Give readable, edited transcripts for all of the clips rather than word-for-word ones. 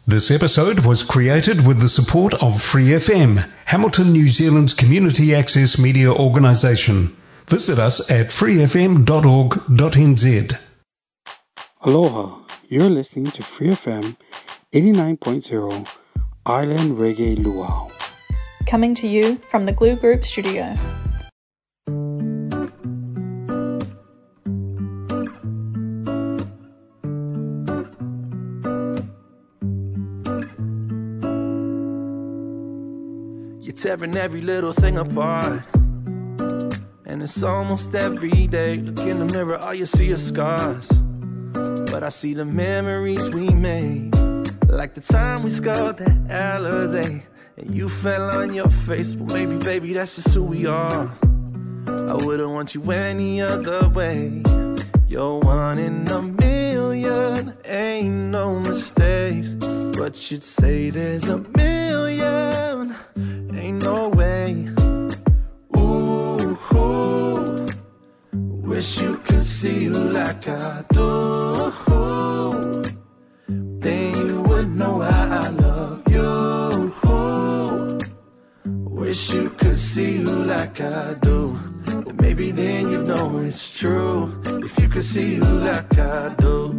This episode was created with the support of Free FM, Hamilton, New Zealand's community access media organisation. Visit us at freefm.org.nz. Aloha, you're listening to Free FM 89.0 Island Reggae Luau. Coming to you from the Glue Group studio. You're tearing every little thing apart, and it's almost every day. Look in the mirror, all you see is scars, but I see the memories we made, like the time we scored the Alizé and you fell on your face. Well, maybe, baby, that's just who we are. I wouldn't want you any other way. You're one in a million, ain't no mistakes, but you'd say there's a million, ain't no way. Ooh, wish you could see you like I do, then you would know how I love you. Wish you could see you like I do, but maybe then you know it's true. If you could see you like I do.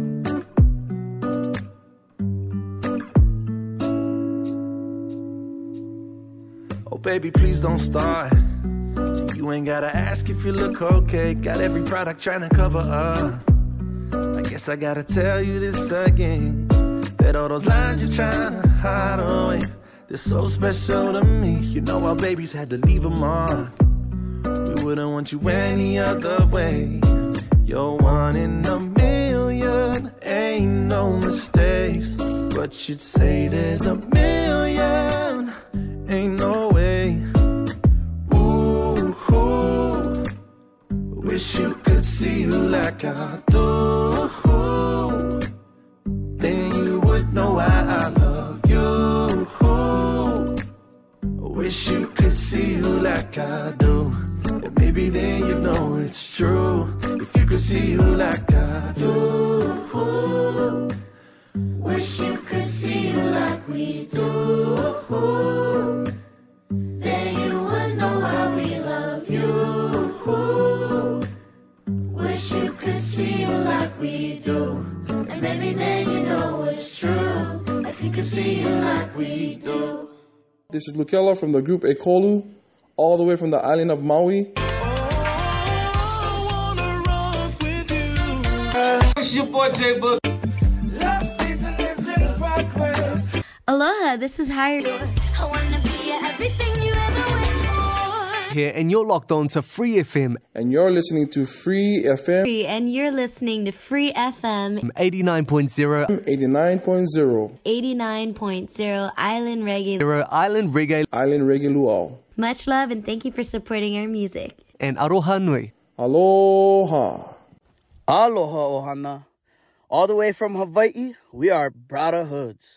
Oh baby, please don't start. You ain't gotta ask if you look okay. Got every product trying to cover up. I guess I gotta tell you this again, that all those lines you're trying to hide away, they're so special to me. You know our babies had to leave a mark. We wouldn't want you any other way. You're one in a million, ain't no mistakes, but you'd say there's a million, ain't no way. Ooh, wish you could see you like I do, then you would know why I love you. Wish you could see you like I do, and maybe then you know it's true. If you could see you like I do. Wish you could see you like we do, then you would know how we love you. Wish you could see you like we do, and maybe then you know it's true. If you could see you like we do. This is Lukela from the group Ekolu, all the way from the island of Maui. It's your boy J Book. Aloha, this is Hired. I wanna be everything you ever wished for. Here, and you're locked on to Free FM. And you're listening to Free FM And you're listening to Free FM 89.0 89.0 89.0 Island Reggae. Island Reggae Island Reggae Luau. Much love and thank you for supporting our music. and Aroha Nui. Aloha. Aloha, Ohana. All the way from Hawaii, we are Brotherhoods.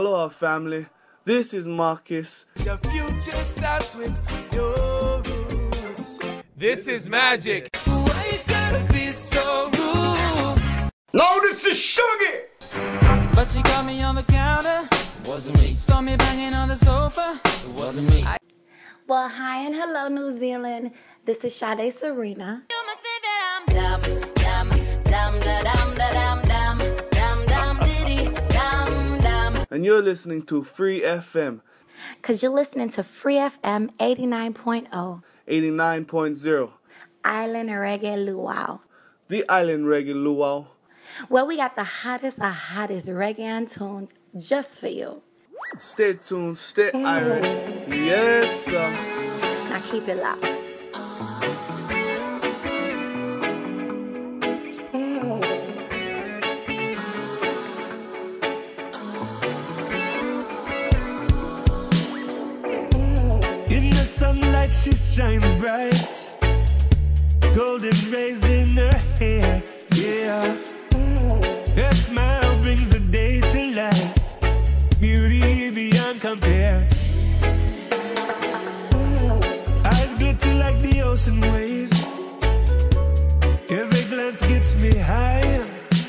Aloha family, this is Marcus. Your future starts with your roots. This is Magic. Why you gotta be so rude? No, this is Sugar. But she got me on the counter. It wasn't me. Saw me banging on the sofa. It wasn't me. Well, hi and hello, New Zealand. This is Sade Serena. You must think that I'm dumb, dumb, dumb, dumb, dumb, dumb, dumb, dumb, diddy, dumb, dumb. And you're listening to Free FM. Because you're listening to Free FM 89.0. 89.0. Island Reggae Luau. The Island Reggae Luau. Well, we got the hottest reggae tunes just for you. Stay tuned, stay irate. Yes, sir. Now keep it locked. In the sunlight she shines bright. Golden rays in her hair, yeah. Her smile brings the day to light. Beauty beyond compare. Eyes glitter like the ocean waves. Every glance gets me higher.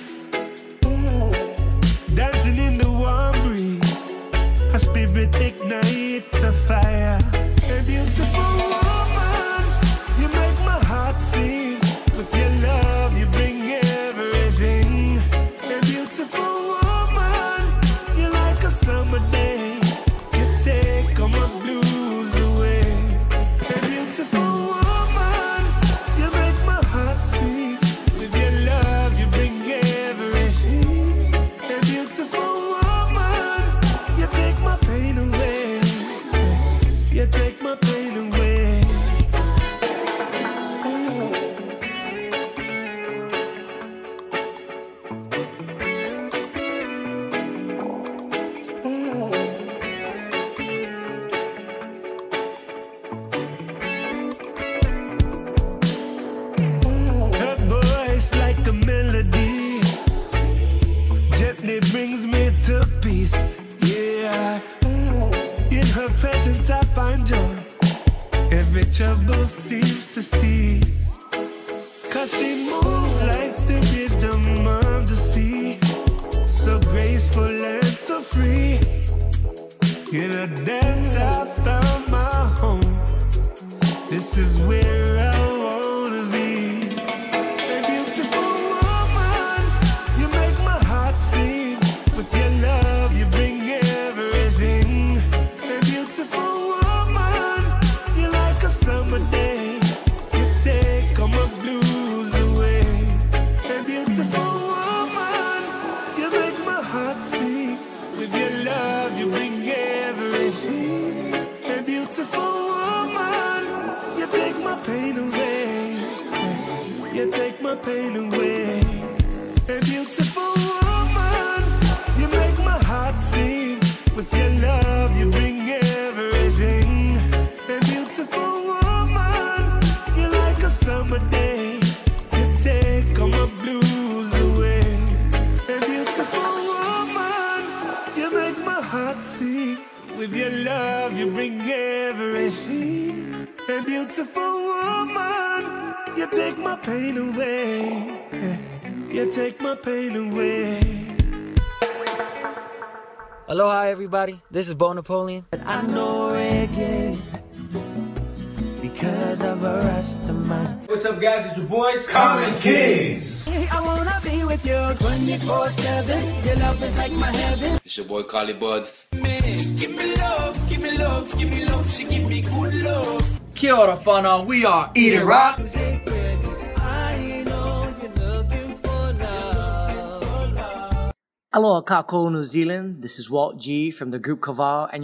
Dancing in the warm breeze. Her spirit ignites a fire. A beautiful woman, you make my heart sing. With your love, you bring everything. A beautiful woman, you're like a summer day. You take all my blues away. A beautiful woman, you make my heart sing. With your love, you bring everything. A beautiful woman, you take my pain away. You take my pain away. Her voice like a melody gently brings me to peace. Yeah. In her presence I find joy. Every trouble seems to cease. 'Cause she moves like the rhythm of the sea. So graceful and so free. In a dance I found my home. This is where I wanna be. A beautiful woman, you make my heart sing. With your love you bring everything. A beautiful woman, you're like a summer day. You take all my blues away. A beautiful woman, you make my heart sing. With your love you bring everything. A beautiful woman, you take my pain away. You take my pain away. A beautiful woman, you make my heart sing. With your love you bring everything. A beautiful woman, you're like a summer day. You take all my blues away. A beautiful woman, you make my heart sing. With your love you bring everything. A beautiful woman, you take my pain away. You take my pain away. Aloha, everybody. This is Bo Napoleon. I know reggae because of a Rastaman. What's up, guys? It's your boys, Common Kings. I wanna be with you 24/7. Your love is like my heaven. It's your boy, Carly Buds. Give me love, give me love, give me love. She give me good love. Kia ora whanau, we are Eat It Rock. Aloha kako New Zealand, this is Walt G from the group Kaval and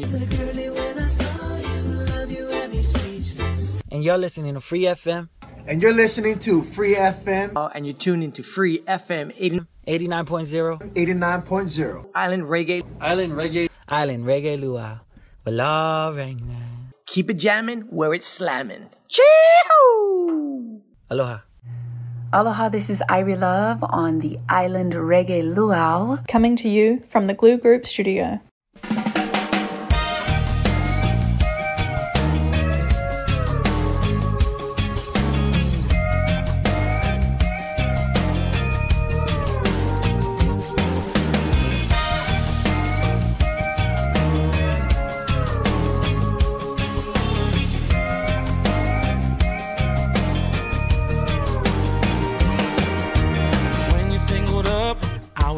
And you're listening to Free FM. And you're listening to Free FM. And you're tuned into Free FM 89.0. 89.0. Island Reggae. Island Reggae. Island Reggae Luau. Well, right now. Keep it jamming where it's slamming. Chee-hoo! Aloha. Aloha, this is Irie Love on the Island Reggae Luau. Coming to you from the Glue Group studio.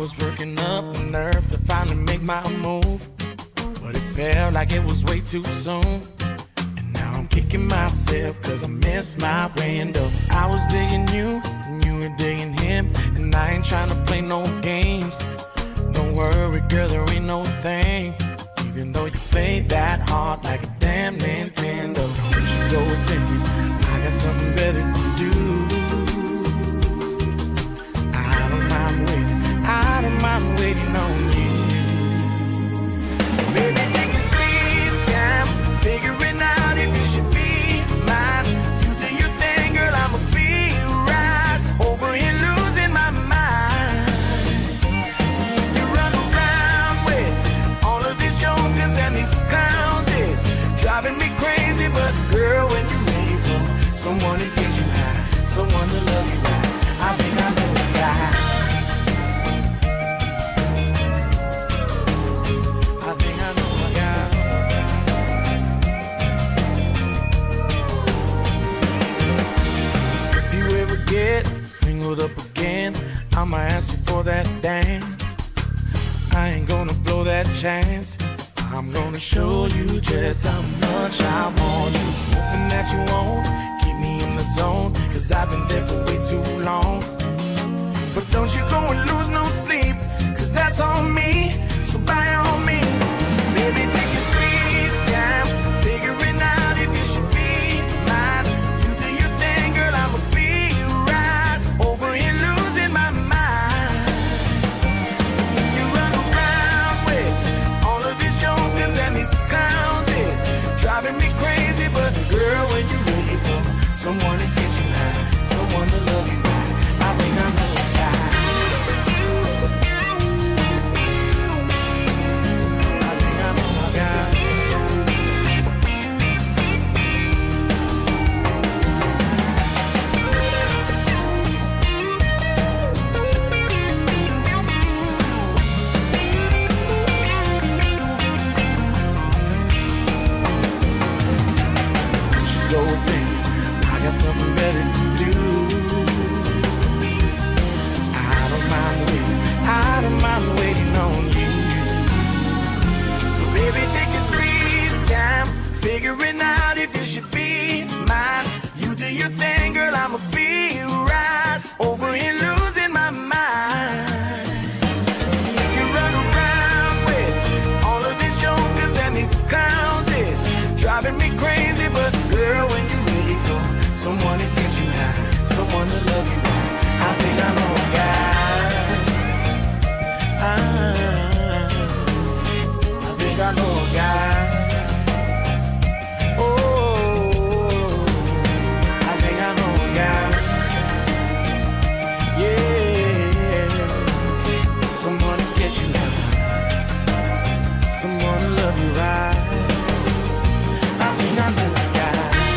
was working up the nerve to finally make my move, but it felt like it was way too soon. And now I'm kicking myself cause I missed my window. I was digging you, and you were digging him, and I ain't trying to play no games. Don't worry girl, there ain't no thing. Even though you played that hard like a damn Nintendo. Don't you go thinking I got something better to do. I don't mind waiting on you. So baby, take your sweet time, figuring out if you should be mine. You do your thing, girl, I'ma be right over here losing my mind. So you run around with all of these jokers and these clowns is driving me crazy, but girl, when you're ready for someone to get you high, someone to love you right, I think I know a guy. Get singled up again, I'ma ask you for that dance. I ain't gonna blow that chance. I'm gonna show you just how much I want you. Hoping that you won't keep me in the zone, cause I've been there for way too long. But don't you go and lose no sleep, cause that's on me. So by all means, baby, take your sweet time, figuring out if you should be mine. You do your thing, girl, I'ma be over here losing my mind. So when you run around with all of these jokers and these clowns is driving me crazy, but girl, when you're ready for someone to get you high, someone to love you right, I think I know a guy. I think I know a guy. Go think I got something better to do. I don't mind waiting on you. So baby, take your sweet time, figuring out if you should be mine. You do your thing, girl, I'ma be right over here losing my mind. See you run around with all of these jokers and these clowns is driving me crazy, but girl, when you're ready for someone to get you high, someone to love you right, I think I know a guy. I think I know a guy. Oh, I think I know a guy. Yeah, someone to get you high, someone to love you right. I think I know a guy.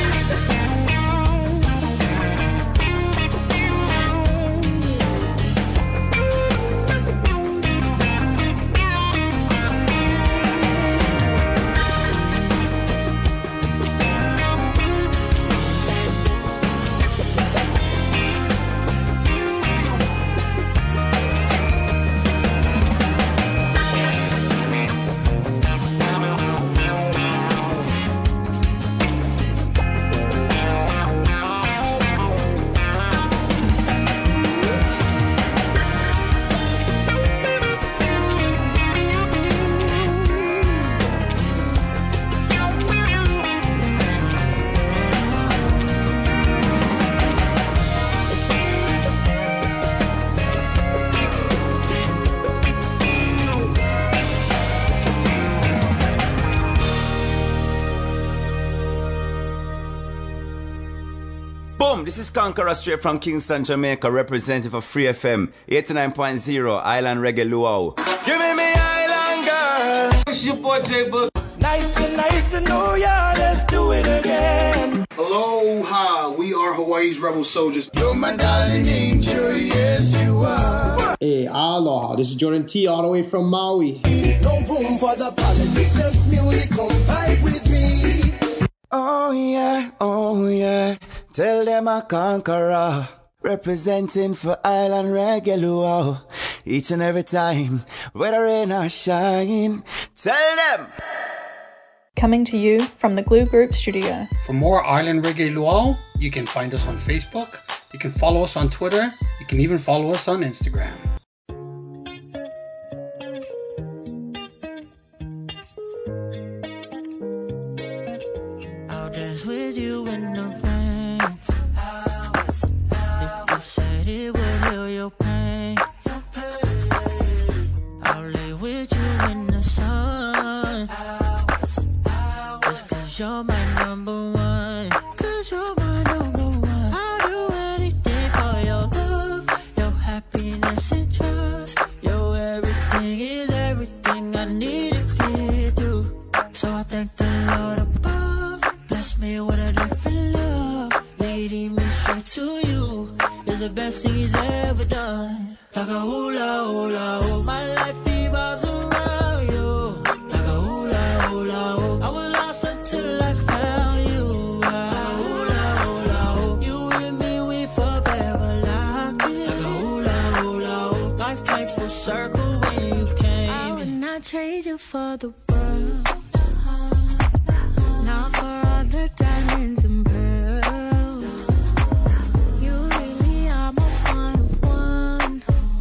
This is Conqueror straight from Kingston, Jamaica, representing for Free FM 89.0 Island Reggae Luau. Give me island girl. It's your boy J Book. Nice to know ya. Let's do it again. Aloha, we are Hawaii's Rebel Soldiers. You're my darling angel, yes you are. Hey, aloha. This is Jordan T all the way from Maui. No room for the politics, just music. Come vibe with me. Oh yeah, tell them a conqueror, representing for Island Reggae Luau. each and every time, whether rain or shine. Tell them! Coming to you from the Glue Group studio. For more Island Reggae Luau, you can find us on Facebook, you can follow us on Twitter, you can even follow us on Instagram. I'll dance with you in the rain for hours. If you said it would heal your pain, I'll lay with you in the sun. Just cause you're my number one. Cause you're my number one. I'll do anything for your love, your happiness and trust. Your everything is everything I need to get through. So I thank the Lord above. Bless me with a different love. Leading me straight to you is the best thing he's ever done. Like a hula hula hoop, my life revolves around you. Like a hula hula hoop, I was lost until I found you. Like a hula hula hoop, you and me, we forever locked in. Like a hula hula hoop, life came full circle when you came. I would not trade you for the world. Not for all the diamonds and pearls. You really are my one of one.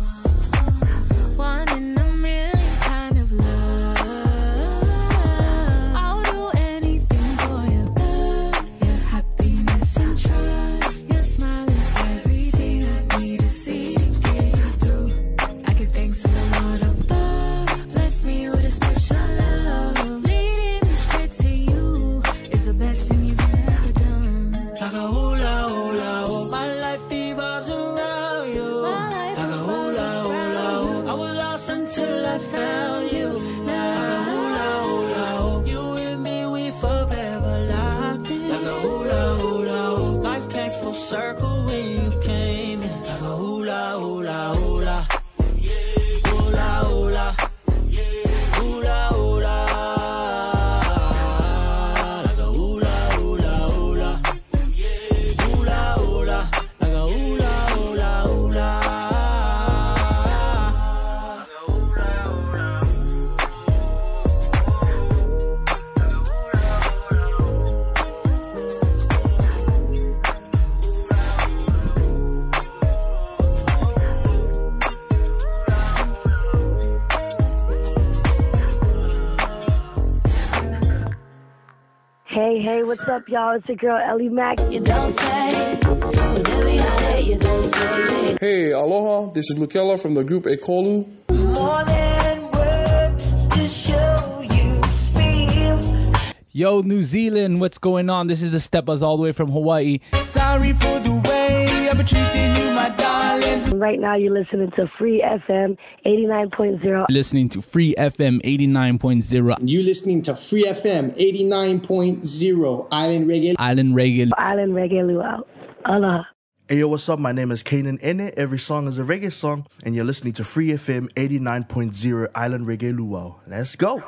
One in a million kind of love. I'll do anything for your love, your happiness and trust. Your smile is everything I need to see to get through. I give thanks to the Lord above. Bless me with a special love. Leading me straight to you is the best thing he's ever done. Like a hula hula hoop, my life revolves around you. Like a hula hula hoop, I was lost until I found you. Like a hula hula hoop, you and me, we forever locked in. Like a hula hula hoop, life came full circle when you came in. Like a hula hula hula, hula hula, hula hula. Like a hula hula hula, hula hula, like a hula hula hula. Hey, what's up, y'all? It's your girl, Ellie Mack. You don't say, whatever you say, you don't say. Hey, aloha. This is Lukela from the group Ekolu. More than words to show you feel. Yo, New Zealand, what's going on? This is the Steppers all the way from Hawaii. Sorry for the way I've been treating you, my darling. Right now, you're listening to Free FM 89.0. Listening to Free FM 89.0. You're listening to Free FM 89.0. Island Reggae. Island Reggae. Island Reggae Luau. Aloha. Hey yo, what's up? My name is Kanan Ene. Every song is a reggae song, and you're listening to Free FM 89.0 Island Reggae Luau. Let's go.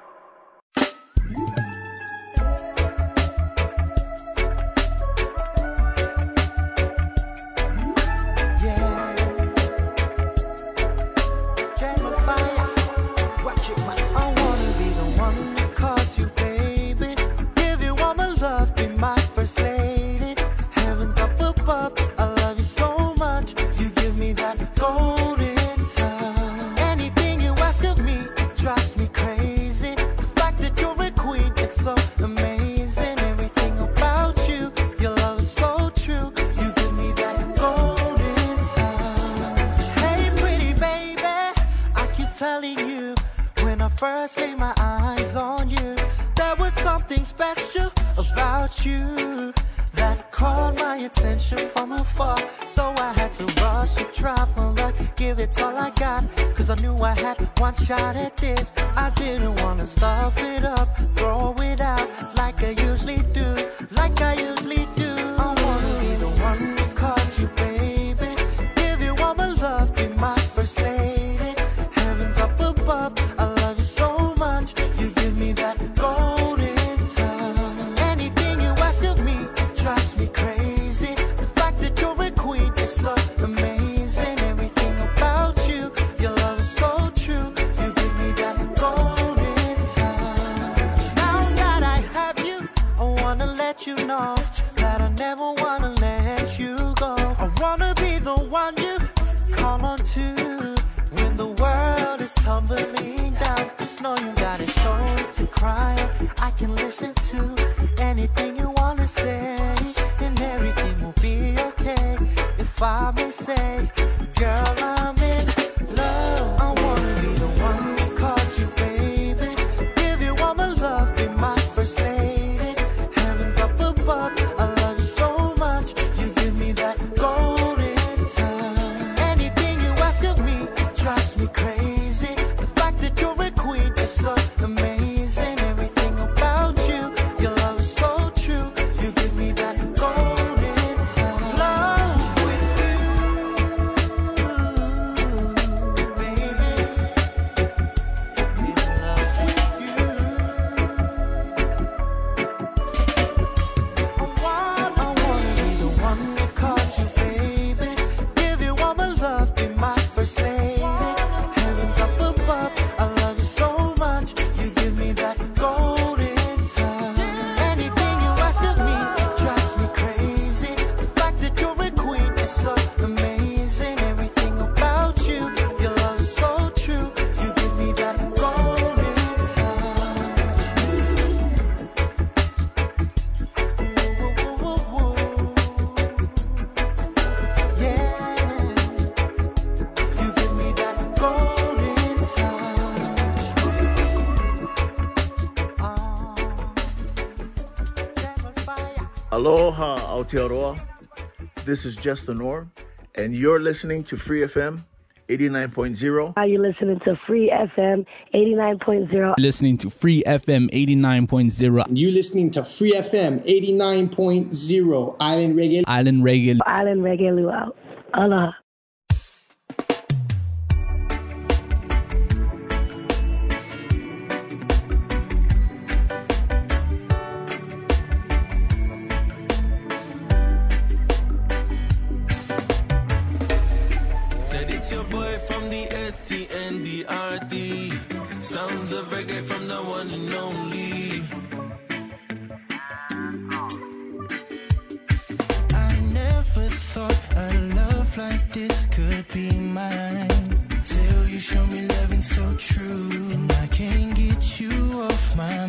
First laid my eyes on you, there was something special about you that caught my attention from afar. So I had to rush to drop my luck, give it all I got, cause I knew I had one shot at this. I didn't wanna stuff it up, throw it out like I usually do, like I usually do. I wanna be the one to cause you, baby, give you all my love, be my first lady. Heavens up above, I love you so much, you give me that golden touch. Anything you ask of me, it drives me crazy. The fact that you're a queen, it's so amazing. Everything about you, your never wanna let you go. I wanna be the one you call on to when the world is tumbling down. Just know you got a shoulder to cry on. I can listen to anything you wanna say, and everything will be okay. If I may say, girl, I'm in love. I wanna be the one who calls you baby, give you all my love, be my first lady. Heavens up above, I love you so much. You give me that golden touch. Anything you ask of me drives me crazy. The fact that you're a queen is so amazing. Everything about you, your love is so true. You give me that golden touch. Love with you, baby. In love with you. I wanna be the one that calls you baby, give you all my love, be my first lady. Heavens up above, I love you so much. You give me that golden touch. Anything you ask of me drives me crazy. The fact that you're a queen is so amazing. Everything about you, your love is so true. You give me that golden touch. Yeah, you give me that golden touch. Aloha, Aotearoa. This is Justin Orr, and you're listening to Free FM 89.0. Are you listening to Free FM 89.0? Listening to Free FM 89.0. You listening to Free FM 89.0 Island Reggae. Island Reggae. Island Reggae Luau. Aloha. Said it's your boy from the STNDRT. Sounds of reggae from the one and only. I never thought a love like this could be mine. Till you show me loving so true, and I can't get you off my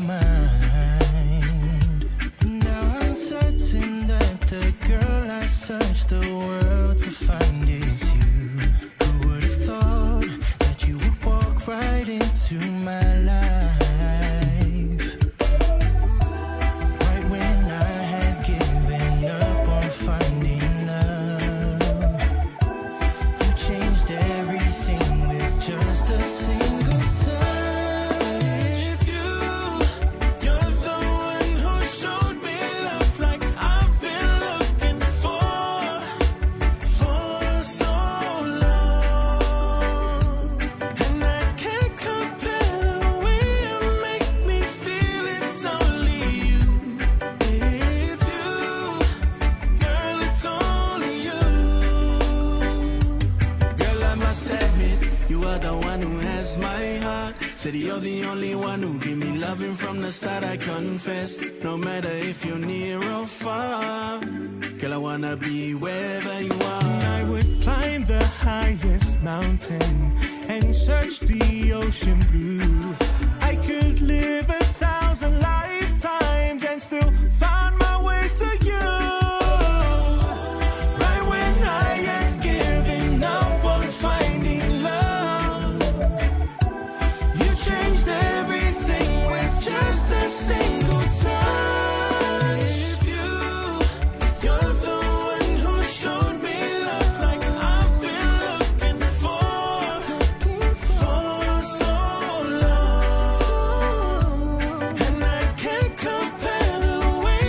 mind. Now I'm certain that the girl I searched the world to find is you. Who would have thought that you would walk right into my life? Right when I had given up on finding love, you changed everything with just a single touch. It's you. You're the one who showed me love like I've been looking for so long. And I can't compare the way you make me feel. It's only you. It's you. Girl, it's only you. Girl, I must admit, you are the one who has my heart. Said you're the only one who give me loving from the start, I confess. No matter if you're near or far, girl, I wanna be wherever you are. I would climb the highest mountain and search the ocean blue. I could live 1,000 lifetimes and still find my way to you. Right when I had given up on finding love, you changed everything with just a single touch. It's you. You're the one who showed me love like I've been looking for so long. And I can't compare the way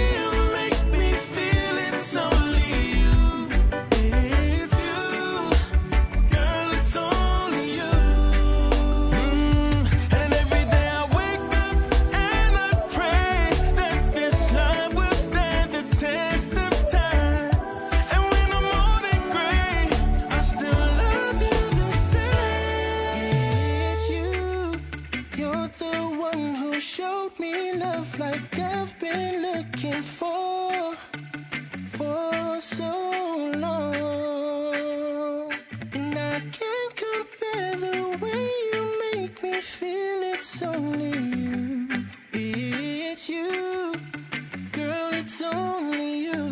for so long, and I can't compare the way you make me feel. It's only you, it's you, girl, it's only you.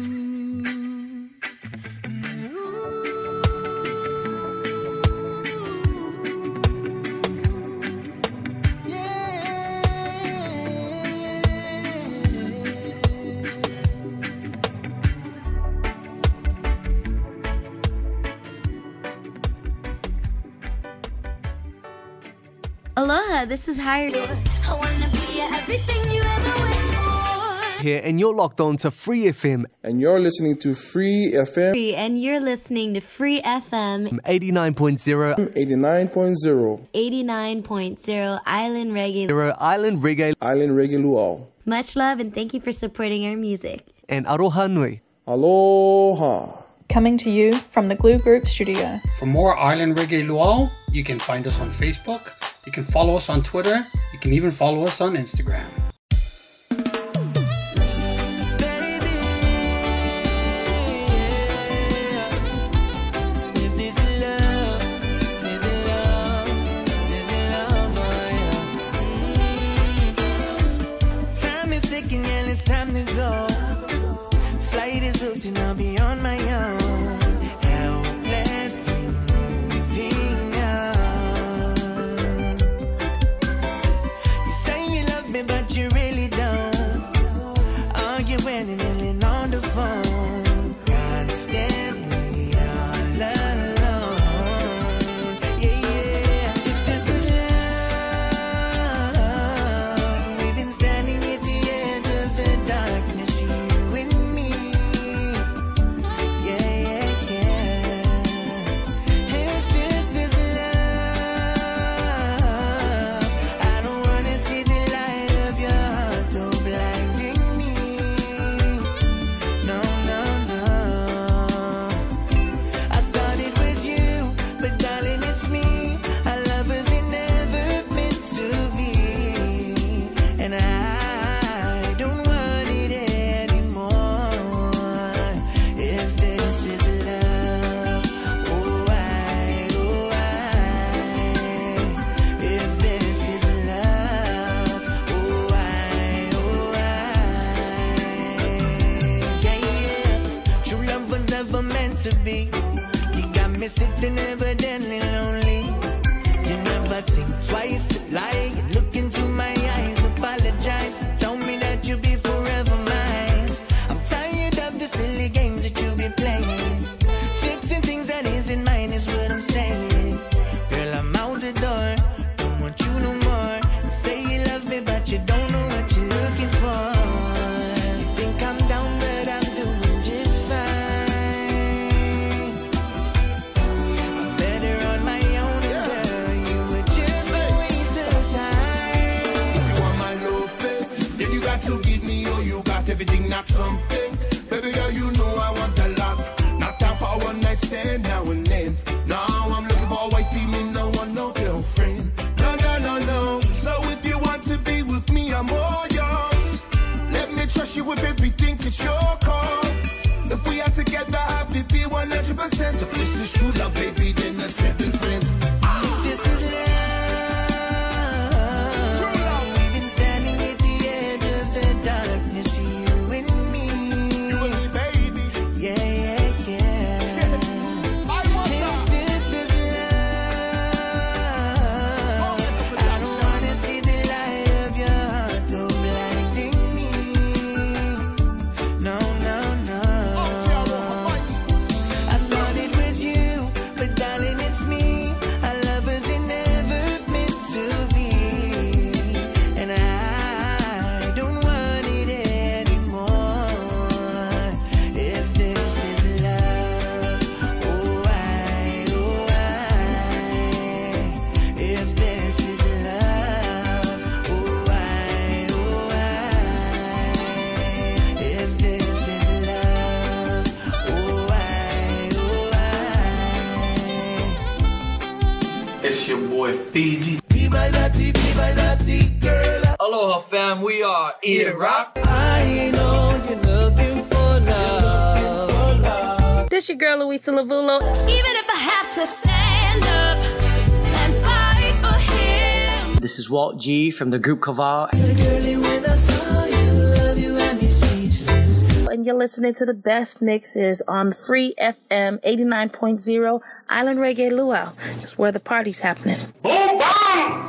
Aloha, this is Harry. I wanna be everything you ever wished for. Here, and you're locked on to Free FM. And you're listening to Free FM. And you're listening to Free FM 89.0. 89.0. 89.0 Island Reggae. Island Reggae. Island Reggae Luau. Much love and thank you for supporting our music. And aroha nui. Aloha. Coming to you from the Glue Group studio. For more Island Reggae Luau, you can find us on Facebook. You can follow us on Twitter. You can even follow us on Instagram. Time is ticking and it's time to go. Flight is booked and I'll be on my own. Helplessly moving on. You say you love me, but you really don't. Arguing and yelling on the phone. Constantly all alone. Yeah, yeah. If this is love, we've been standing at the edge of the darkness, you and me. Yeah, yeah, yeah. If this is love, I don't wanna see the light of your heart go blinding me. No, no, no. I thought it was you, but darling, it's me. Our lovers ain't never meant to be, and I don't want it anymore. If this is love, oh I. If this is love, oh I. Yeah, yeah. True love was never meant to be. You got me sitting evidently lonely. You never think twice to lie. You look into my eyes, apologize. Tell me that you'll be forever mine. I'm tired of the silly games that you be playing. Fixing things that isn't mine is what I'm saying. Girl, I'm out the door. Don't want you no more. You say you love me, but you don't know what you're looking for. You think I'm down, but I'm doing just fine. I'm better on my own, and girl, you were just a waste of time. You want my love, babe? Then you got to give me all you got, everything, not something. Baby girl, you know I want a lot. Not time for a one night stand now and then. Now I'm looking for a white female, no one, no girlfriend. No, no, no, no. So if you want to be with me, I'm all yours. Let me trust you with everything, it's your call. If we are together, I'll be 100%. If this is true love, baby, then that's heaven sent. This is love. We've been standing at the edge of the darkness, you and me. You and me, baby. Yeah, yeah, yeah. If this is love, I don't wanna see the light of your heart go blinding me. No, no, no. I thought it was you, but darling, it's me. Our lovers ain't never meant to be, and I don't want it anymore. If this is love, oh I. If this is love, oh I. If this is love, oh I. It's your boy Fiji. Be my naughty girl. Aloha fam, we are Eat It Rock. I know you're looking for love. It's your girl, Luisa Lavulo. Even if I have to stand up and fight for him. This is Walt G from the group Kaval. And you're listening to the best mixes on Free FM 89.0 Island Reggae Luau. It's where the party's happening. Boom, bang!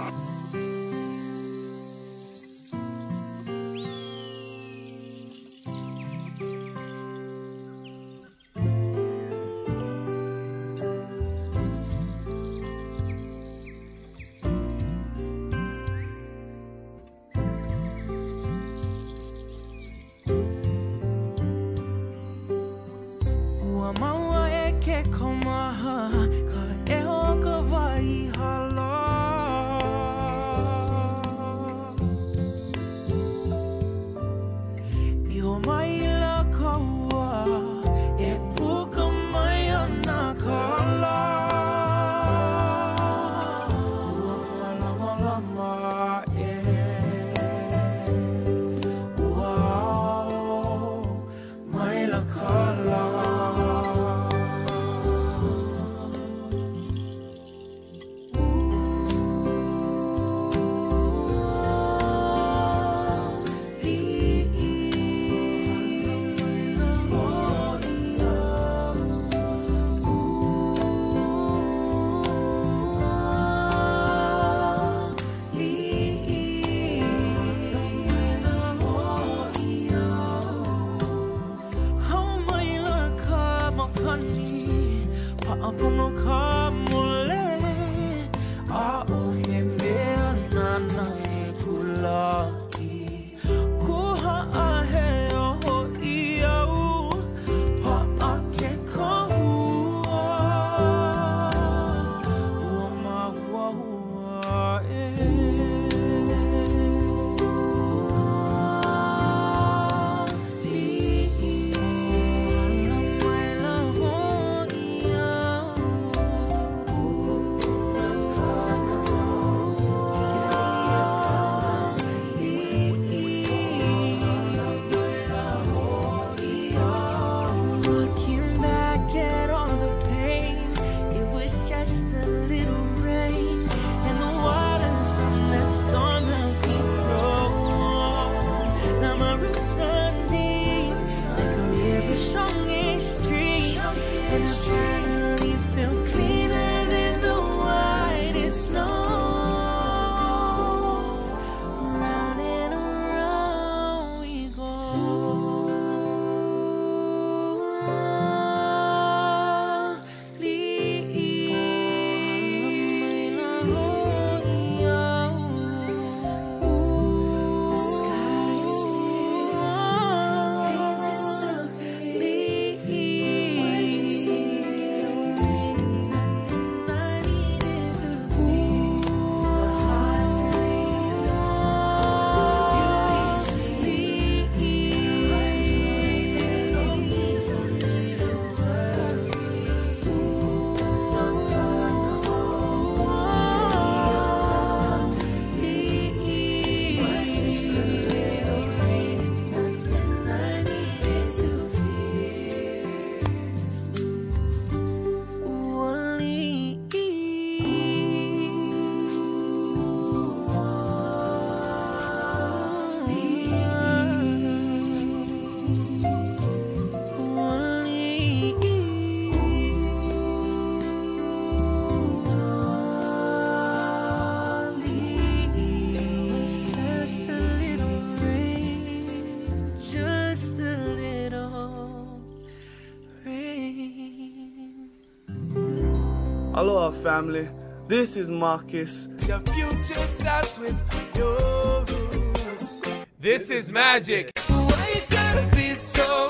Aloha family, this is Marcus. Your future starts with your roots. This is Magic. Why you gotta be so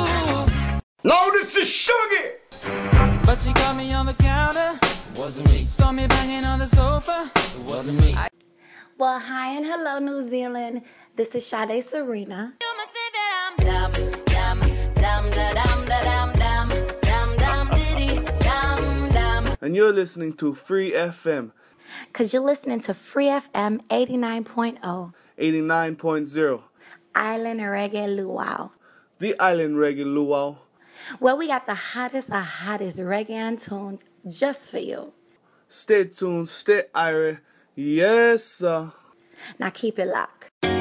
rude? No, this is Sugar. But you got me on the counter. It wasn't me. Saw me banging on the sofa. It wasn't me. Well, hi and hello, New Zealand. This is Sade Serena. You must think that I'm dumb, dumb, dumb, dumb, dumb, dumb, dumb, dumb, diddy, dumb, dumb. And you're listening to Free FM. Because you're listening to Free FM 89.0. 89.0. Island Reggae Luau. The Island Reggae Luau. Well, we got the hottest reggae tunes just for you. Stay tuned, stay irie. Yes, sir. Now keep it locked.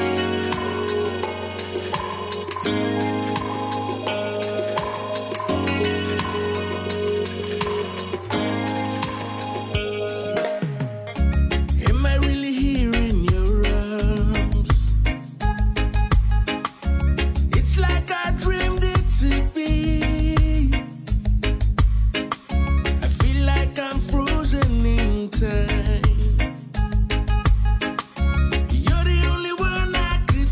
Am I really here in your arms? It's like I dreamed it to be. I feel like I'm frozen in time. You're the only one I could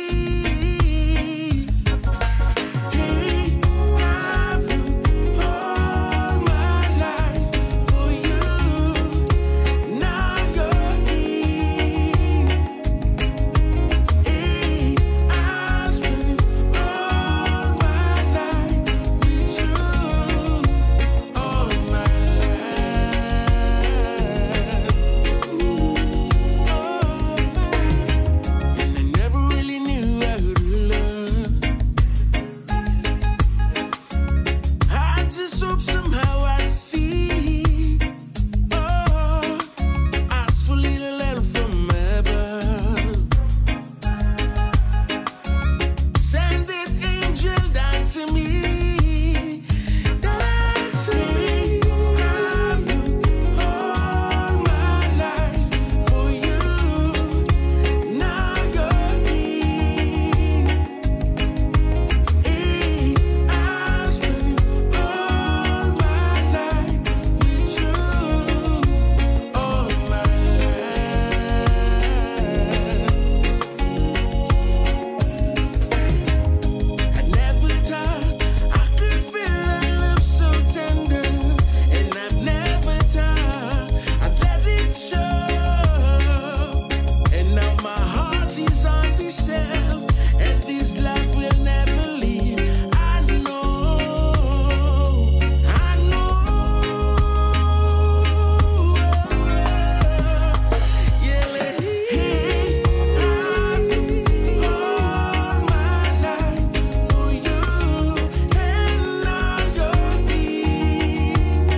see. Hey, I've looked all my life for you. Now you're here. Hey, I'll spend all my life with you. All my and I never really knew how to love. I just hope somehow I'd see. Oh, ask for little help from above. Send that angel down to me. Down to me. I've looked all my life for you. Now you're here. Hey, I'll spend all my life with you. All my life. I never thought I could feel a love so tender, and I've never thought I'd let it show. And now my heart is on this shelf, and this love will never leave. I know. Yeah, hey, I've been all my life for you, and now you're here.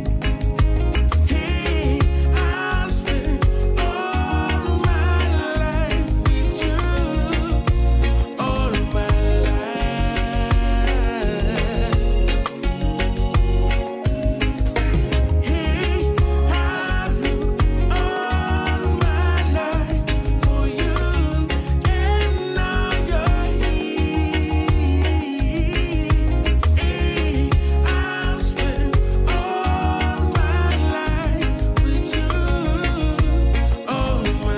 Hey, I'll spend all my life with you. All my life. Hey, I've looked all my life for you, and now you're here. Hey, I'll spend all my life with you. All my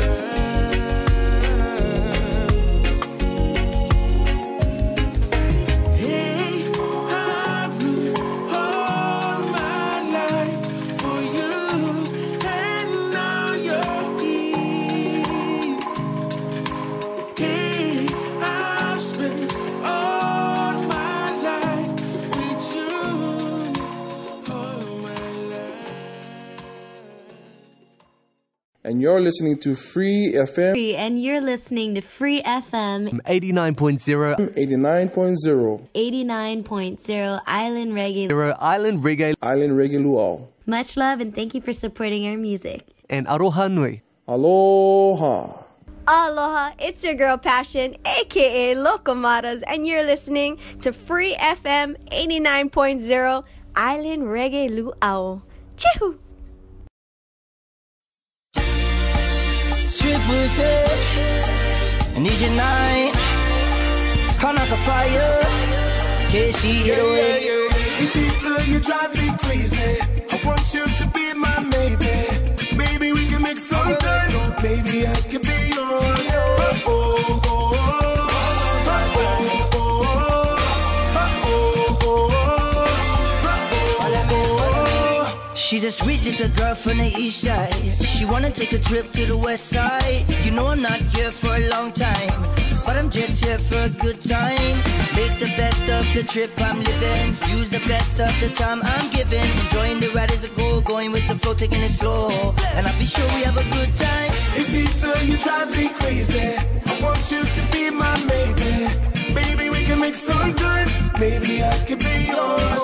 life. Hey, I've looked all my life for you, and now you're here. Hey, I've spent all my life with you. All my And you're listening to Free FM And you're listening to Free FM 89.0 89.0 89.0 Island Reggae. Island Reggae Island Reggae Luau. Much love and thank you for supporting our music. and Aroha Nui. Aloha. Aloha, it's your girl Passion, aka Locomatas, and you're listening to Free FM 89.0 Island Reggae Luau. Chihoo! Triple C, need your night. Kanaka fire, KC get away. Tita, you drive me crazy. I want you to be my maybe. Maybe we can make something. Maybe I can be yours. Oh, oh, oh, She's a sweet little girl from the east side. She wanna take a trip to the west side. You know I'm not here for a long time, but I'm just here for a good time. Make the best of the trip I'm living. Use the best of the time I'm given. Enjoying the ride as I go, going with the flow, taking it slow. And I'll be sure we have a good time. Hey, Tita, you drive me crazy. I want you to be my maybe. Baby, we can make some good. Maybe I could be yours.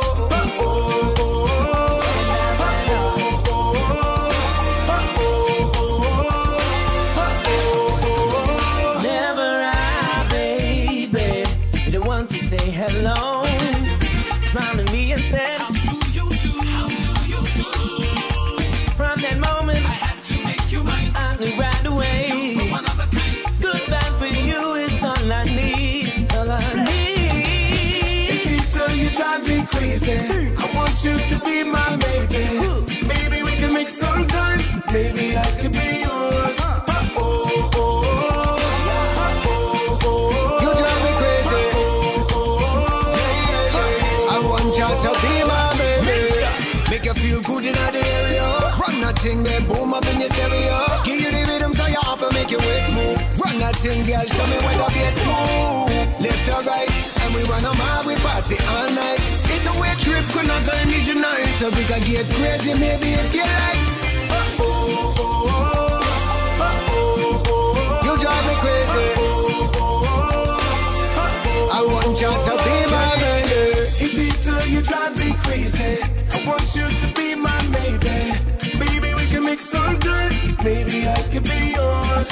Never I, baby, the one to say hello. Smiling me and said, how do you do? From that moment, I had to make you mine. I knew right away. Good vibe for you is all I need. All I need. You drive me crazy. I want you to be my baby. Maybe we can make some time. Maybe I could be yours. You drive me crazy. I want you to be my baby. Make you feel good in the area. Run that thing, then boom up in your stereo. Give you the rhythm so you up and make your waist move. Run that thing, girl, show me where the bass move. Left or right, and we run a mile, we party all night. It's a way trip, could not go in the night. So we can get crazy, maybe if you like. You drive me crazy. I want you to be my baby. It's you drive me crazy. I want you to be my baby. Maybe we can make some good. Maybe I could be yours.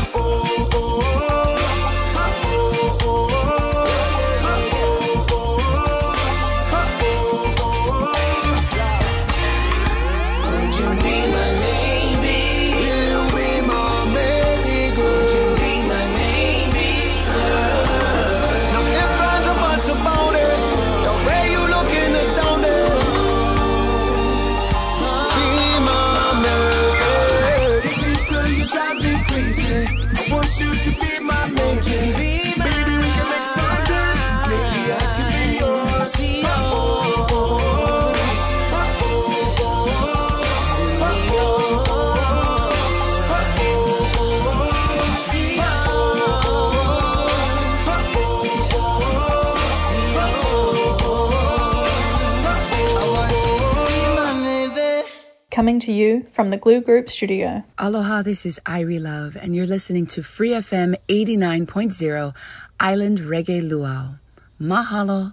Coming to you from the Glue Group studio. Aloha, this is Irie Love, and you're listening to Free FM 89.0 Island Reggae Luau. Mahalo.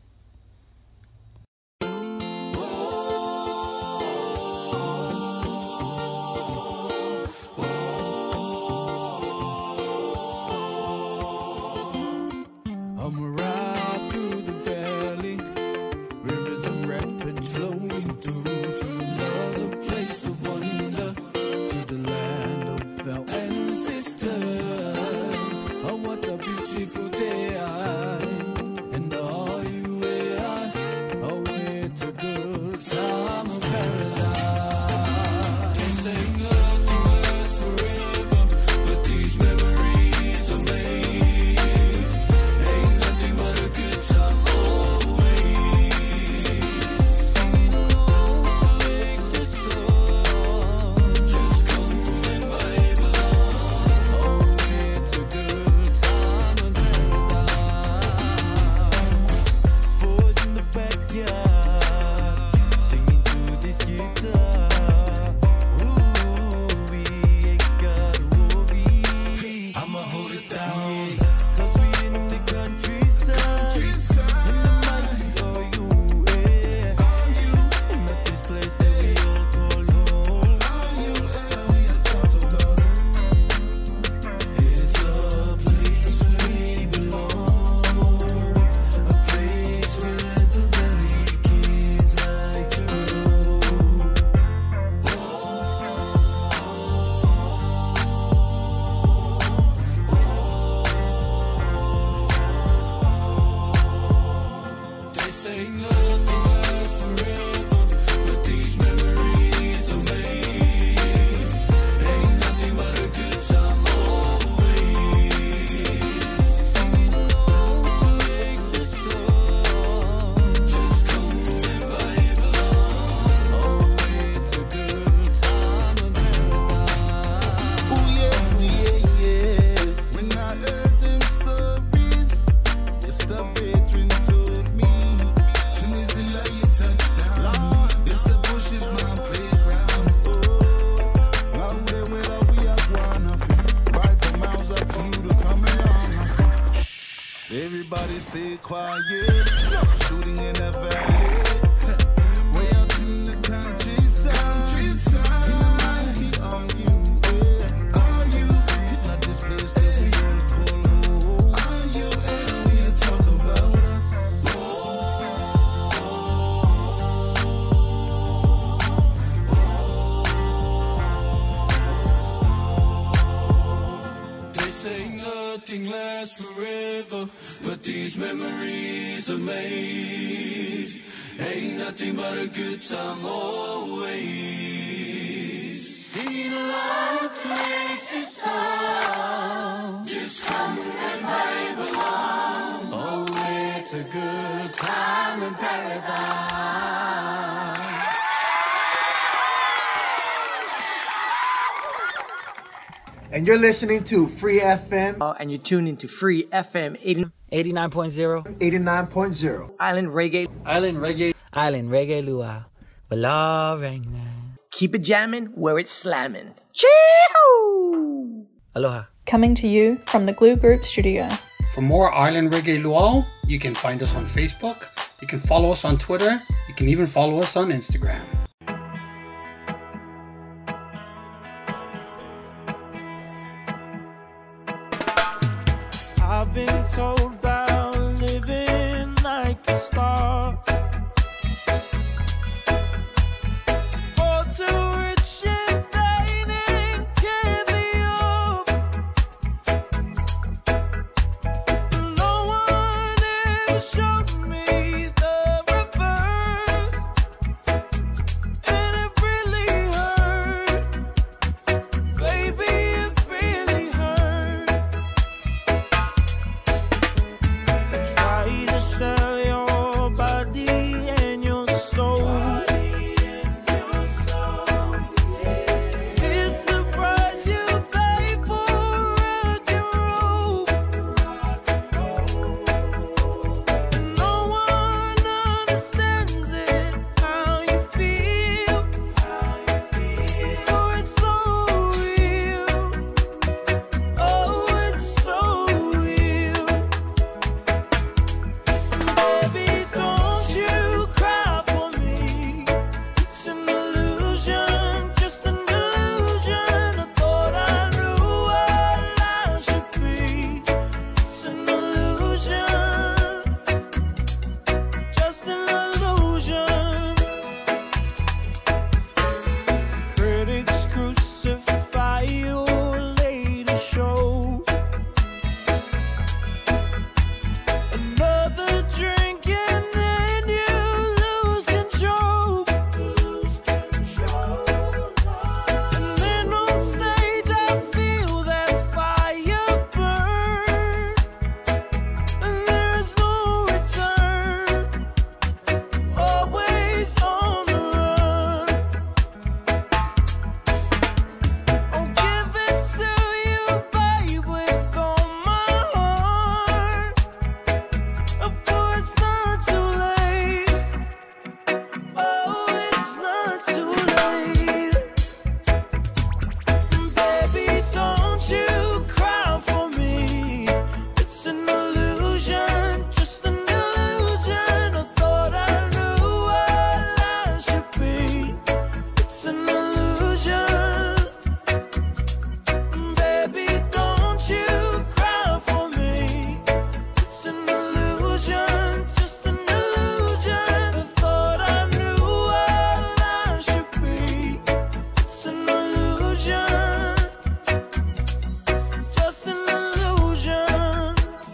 I'm right through the valley, rivers and rapids flowing through to another place of wonder, to the land of our ancestors. Oh, what a beautiful day, and are you where oh, where to go, summer paradise. Sing earth to earth forever, but these memories are made. The veteran told me, soon as the stay quiet. Shooting in the valley. Way out in the countryside. On you, yeah. On you. Not this place that we all call home. On you, and we talk about us. They say nothing lasts forever, but these memories are made. Ain't nothing but a good time always. Singing along to Exit song. Just come and play along. Oh, it's a good time in paradise. And you're listening to Free FM. And you're tuned into Free FM 89.0. 89.0. Island Reggae. Island Reggae. Island Reggae Luau. Well, right now. Keep it jamming where it's slamming. Aloha. Coming to you from the Glue Group studio. For more Island Reggae Luau, you can find us on Facebook, you can follow us on Twitter, you can even follow us on Instagram. I've been told about living like a star. For too rich and dining can't be up. No one ever showed me the reverse, and it really hurt. Baby, it really hurt. Try to sell your body and your soul. It's the price you pay for rock and roll. And no one understands it, how you feel. Oh, it's so real. Oh, it's so real. Baby, don't you cry for me. It's an illusion, just an illusion. I thought I knew what life should be. It's an illusion, just an illusion. Critics crucify your later show. Another drink and then you lose control. And then on stage I feel that fire burn, and there is no return. Always on the run. I'll give it to you, babe, with all my heart. Before it's not too late. Oh, it's not too late. Baby, don't you cry for me. It's an illusion, just an illusion. I thought I knew what life should be. It's an illusion. Baby, don't you cry for me. It's an illusion, just an illusion. I thought I knew what life should be. It's an illusion, just an illusion.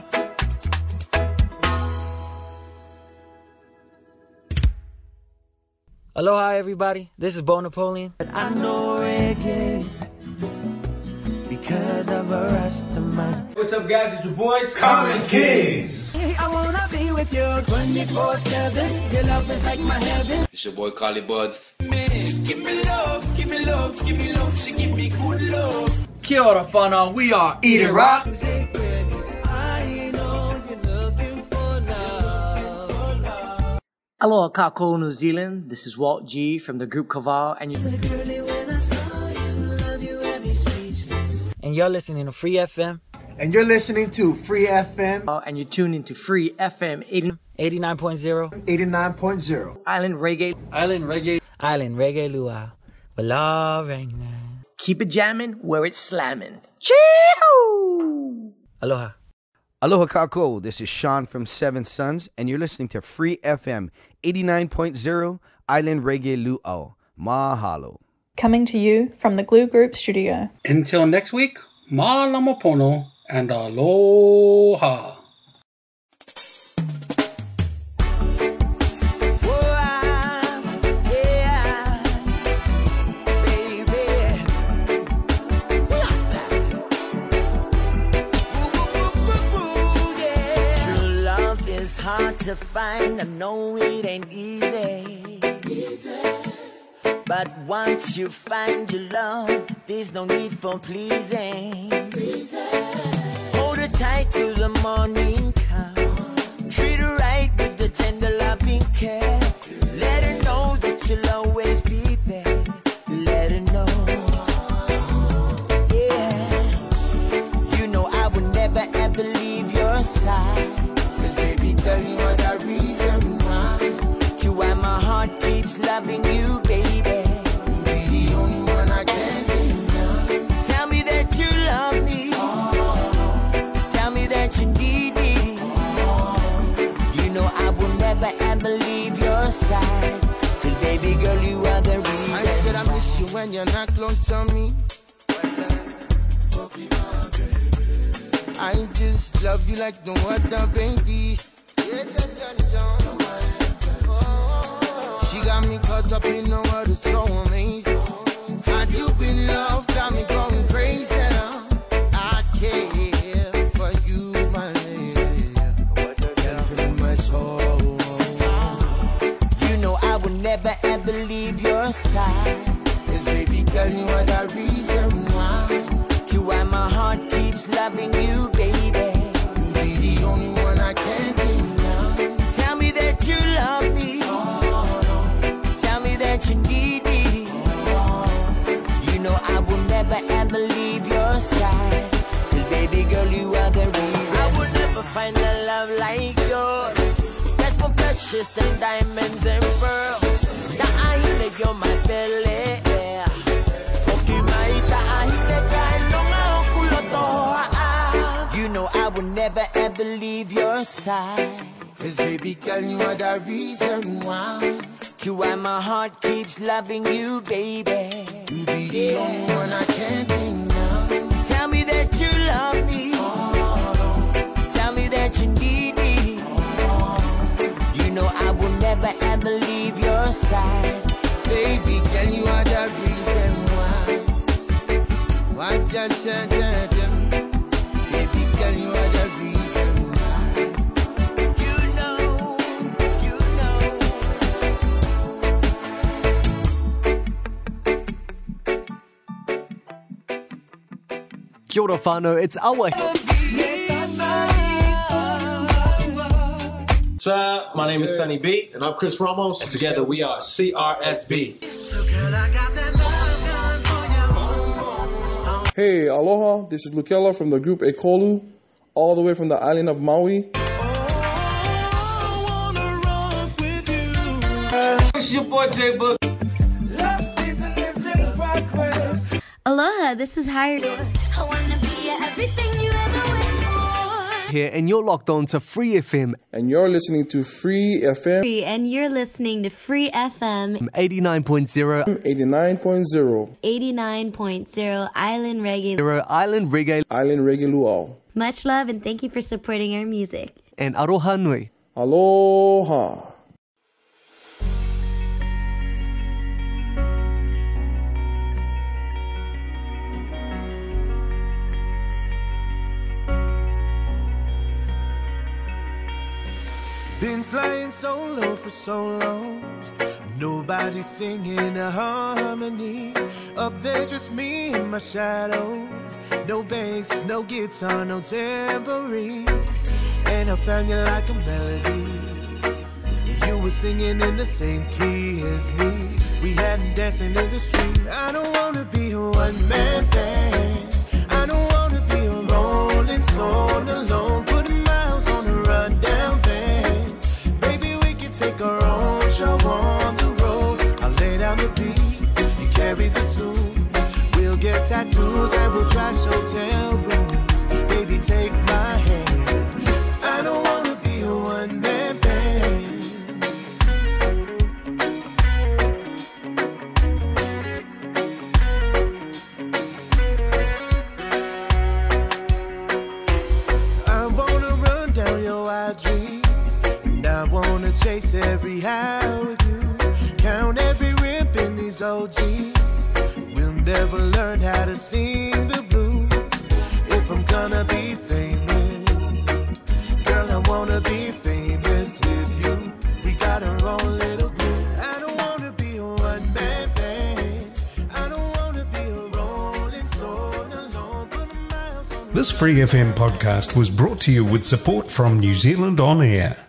Aloha, everybody. This is Bo Napoleon. I know reggae because of a Rastaman. What's up, guys? It's your boys, Common Kings. I wanna be with you 24/7. Your love is like my heaven. It's your boy, Carly Buds. Give me love, give me love, give me love. She give me good love. Kia ora whanau, we are Eat It Rock. I know you're looking for love. Aloha, Kako, New Zealand. This is Walt G from the group Kaval, and you're listening to Free FM And you're listening to Free FM. And you're tuned into Free FM 89.0. 89.0. Island Reggae. Island Reggae. Island Reggae Luau. Wala ring. Keep it jamming where it's slamming. Chee-hoo! Aloha. Aloha Kako. This is Sean from Seven Sons, and you're listening to Free FM 89.0 Island Reggae Luau. Mahalo. Coming to you from the Glue Group studio. Until next week, Malamapono and aloha. Hard to find, I know it ain't easy. But once you find your love, there's no need for pleasing. Hold her tight till the morning comes. Treat her right with the tender loving care. Let her know that you'll always be there. Let her know. Yeah. You know I would never ever leave your side. Tell you what the reason why. You why my heart keeps loving you, baby. You be the only one I can deny. Tell me that you love me. Tell me that you need me. You know I will never ever leave your side. 'Cause baby girl, you are the reason. I said I miss you when you're not close to me. I just love you like no other, baby. She got me caught up in the world, it's so amazing. Had you been love, got me going crazy. I care for you, my lady, and for my soul. You know I will never ever leave your side. 'Cause baby, tell you what the reason why. You why my heart keeps loving you, baby. You be the only one I can't deny. Tell me that you love me. Tell me that you need me. You know I will never ever leave your side. 'Cause baby girl, you are the reason. I will never find a love like yours. That's more precious than diamonds and pearls. You're my belly. You know I will never ever leave your side. 'Cause baby girl, you are the reason why. You why my heart keeps loving you, baby. You be the only one I can't deny. Tell me that you love me. Tell me that you need me. You know I will never ever leave your side. Baby girl, you are the reason why. Why just say that? Baby girl, you are the reason why. You know. Kia ora whānau, it's Awa. Sir, my name is Sunny B. And I'm Chris Ramos. And together we are CRSB. Hey, aloha. This is Lukela from the group Ekolu, all the way from the island of Maui. It's your boy J Book. Aloha, this is Hired. I wanna be everything you ever wished for. Here, and you're locked on to Free FM. And you're listening to Free FM. And you're listening to Free FM 89.0. 89.0. 89.0 Island Reggae. Island Reggae. Island Reggae Luau. Much love and thank you for supporting our music. And aroha nui. Aloha. Been flying solo for so long. Nobody singing a harmony. Up there just me and my shadow. No bass, no guitar, no tambourine. And I found you like a melody. You were singing in the same key as me. We had dancing in the street. I don't wanna be a one-man band. I don't wanna be a Rolling Stone. down the beat, you carry the tune. We'll get tattoos and we'll trash hotel rooms. Baby, take my hand. I don't wanna be a one-man band. I wanna run down your wild dreams, and I wanna chase every high with you. Count every rip in these old jeans. We'll never learn how to sing the blues. If I'm gonna be famous, girl, I wanna be famous with you. We got our own little group. I don't wanna be a one-man band. I don't wanna be a rolling stone alone. Put miles on This Free FM podcast was brought to you with support from New Zealand On Air.